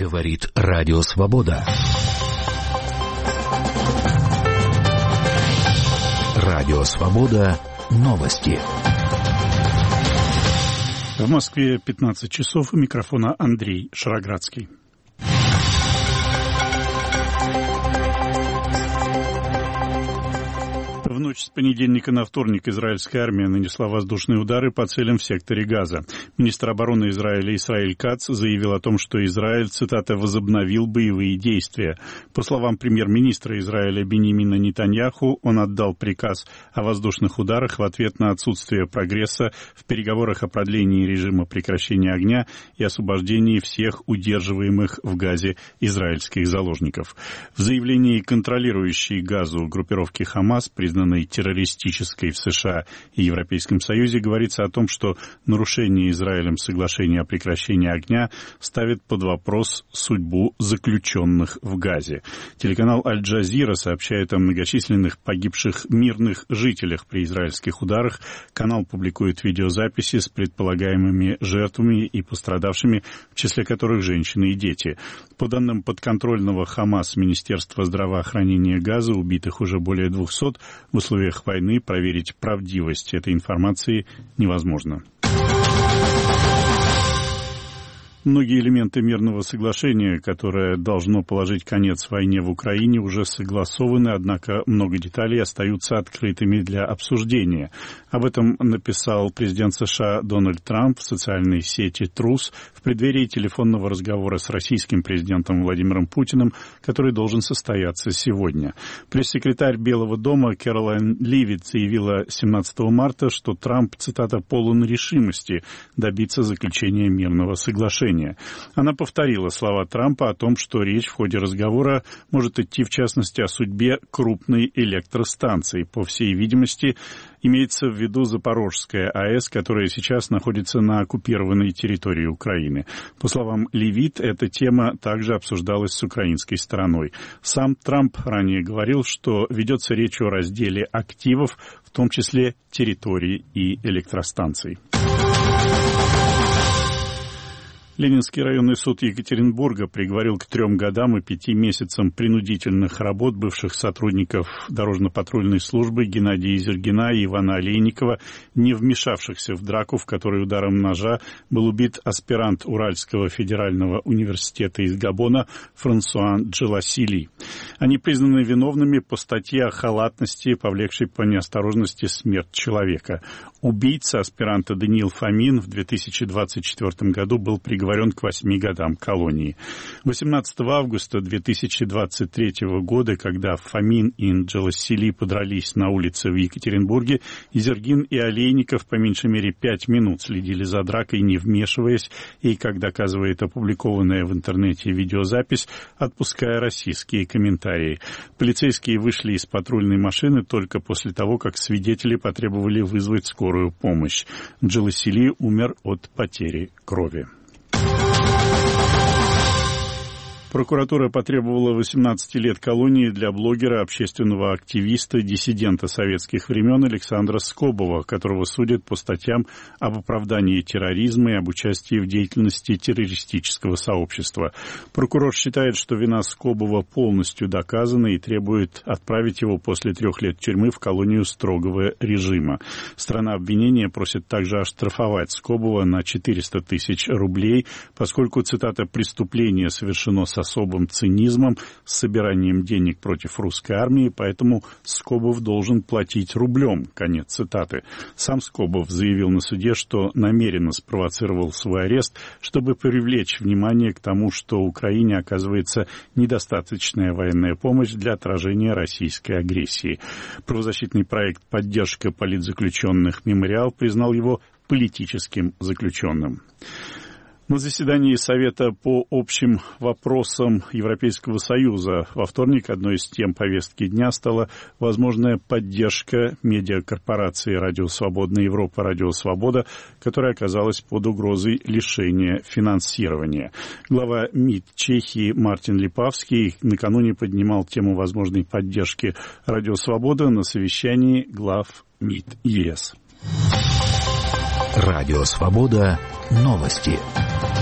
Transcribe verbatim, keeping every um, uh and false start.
Говорит Радио Свобода. Радио Свобода. Новости. В Москве пятнадцать часов. У микрофона Андрей Шароградский. В ночь с понедельника на вторник израильская армия нанесла воздушные удары по целям в секторе Газа. Министр обороны Израиля Исраэль Кац заявил о том, что Израиль, цитата, «возобновил боевые действия». По словам премьер-министра Израиля Биньямина Нетаньяху, он отдал приказ о воздушных ударах в ответ на отсутствие прогресса в переговорах о продлении режима прекращения огня и освобождении всех удерживаемых в Газе израильских заложников. В заявлении контролирующей Газу группировки Хамас, признанной террористической в США и Европейском Союзе, говорится о том, что нарушение Израилем соглашения о прекращении огня ставит под вопрос судьбу заключенных в Газе. Телеканал Аль-Джазира сообщает о многочисленных погибших мирных жителях при израильских ударах. Канал публикует видеозаписи с предполагаемыми жертвами и пострадавшими, в числе которых женщины и дети. По данным подконтрольного Хамас Министерства здравоохранения Газа, убитых уже более двухсот. В условиях войны проверить правдивость этой информации невозможно. Многие элементы мирного соглашения, которое должно положить конец войне в Украине, уже согласованы, однако много деталей остаются открытыми для обсуждения. Об этом написал президент США Дональд Трамп в социальной сети Трус в преддверии телефонного разговора с российским президентом Владимиром Путиным, который должен состояться сегодня. Пресс-секретарь Белого дома Кэролайн Ливит заявила семнадцатого марта, что Трамп, цитата, «полон решимости добиться заключения мирного соглашения». Она повторила слова Трампа о том, что речь в ходе разговора может идти, в частности, о судьбе крупной электростанции. По всей видимости, имеется в виду Запорожская АЭС, которая сейчас находится на оккупированной территории Украины. По словам Левит, эта тема также обсуждалась с украинской стороной. Сам Трамп ранее говорил, что ведется речь о разделе активов, в том числе территорий и электростанций. Ленинский районный суд Екатеринбурга приговорил к трем годам и пяти месяцам принудительных работ бывших сотрудников дорожно-патрульной службы Геннадия Изергина и Ивана Олейникова, не вмешавшихся в драку, в которой ударом ножа был убит аспирант Уральского федерального университета из Габона Франсуа Джеласили. Они признаны виновными по статье о халатности, повлекшей по неосторожности смерть человека. Убийца аспиранта Даниил Фомин в две тысячи двадцать четвёртом году был приговорен к восьми годам колонии. восемнадцатого августа две тысячи двадцать третьего года, когда Фомин и Джеласили подрались на улице в Екатеринбурге, Изергин и Олейников по меньшей мере пять минут следили за дракой, не вмешиваясь, и, как доказывает опубликованная в интернете видеозапись, отпуская российские комментарии. Полицейские вышли из патрульной машины только после того, как свидетели потребовали вызвать скорую помощь. Джеласили умер от потери крови. Прокуратура потребовала восемнадцати лет колонии для блогера, общественного активиста, диссидента советских времен Александра Скобова, которого судят по статьям об оправдании терроризма и об участии в деятельности террористического сообщества. Прокурор считает, что вина Скобова полностью доказана и требует отправить его после трех лет тюрьмы в колонию строгого режима. Сторона обвинения просит также оштрафовать Скобова на четыреста тысяч рублей, поскольку, цитата, «преступление совершено с особым цинизмом, с собиранием денег против русской армии, поэтому Скобов должен платить рублем». Конец цитаты. Сам Скобов заявил на суде, что намеренно спровоцировал свой арест, чтобы привлечь внимание к тому, что Украине оказывается недостаточная военная помощь для отражения российской агрессии. Правозащитный проект «Поддержка политзаключенных Мемориал» признал его политическим заключенным. На заседании Совета по общим вопросам Европейского Союза во вторник одной из тем повестки дня стала возможная поддержка медиакорпорации «Радио Свободная Европа», «Радио Свобода», которая оказалась под угрозой лишения финансирования. Глава МИД Чехии Мартин Липавский накануне поднимал тему возможной поддержки «Радио Свобода» на совещании глав МИД ЕС. Радио Свобода. Новости.